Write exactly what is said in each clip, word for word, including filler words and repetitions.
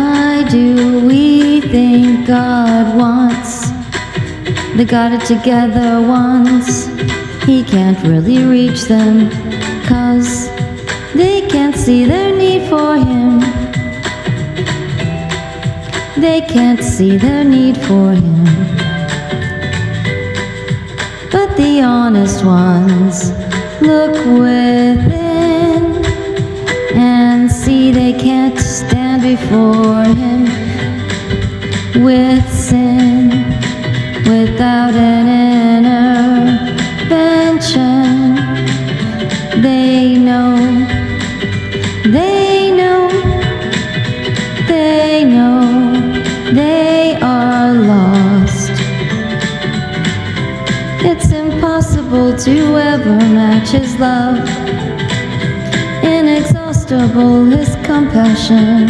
Why do we think God wants? They got it together once. He can't really reach them, 'cause they can't see their need for him. They can't see their need for him. But the honest ones look within and see they can't stand before him with sin, without an intervention. They know, they know, they know they are lost. It's impossible to ever match his love, inexhaustible his compassion.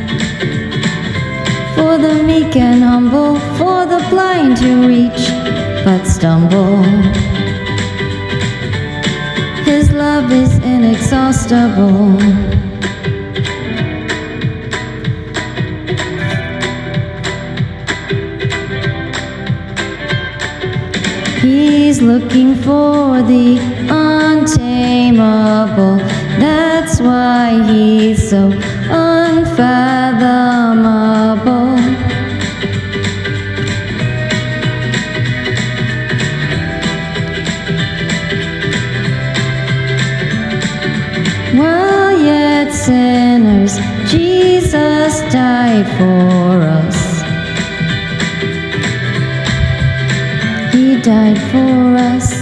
For the meek and humble, for the blind who reach but stumble. His love is inexhaustible. He's looking for the untamable. That's why he's so unfathomable. While yet sinners, Jesus died for us. He died for us.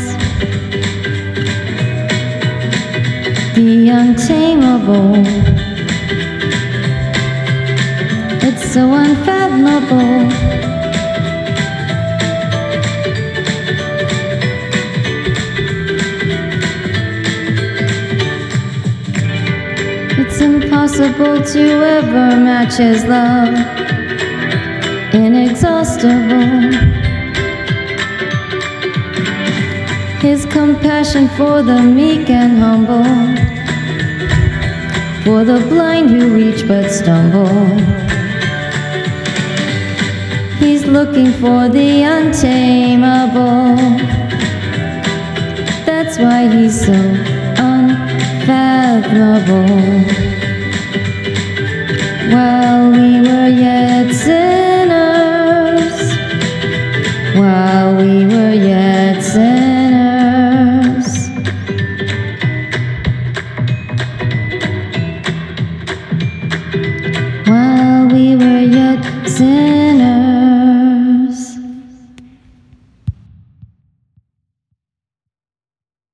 The untamable, it's so unfathomable. It's impossible to ever match his love, inexhaustible. His compassion for the meek and humble, for the blind who reach but stumble. He's looking for the untamable. That's why he's so unfathomable.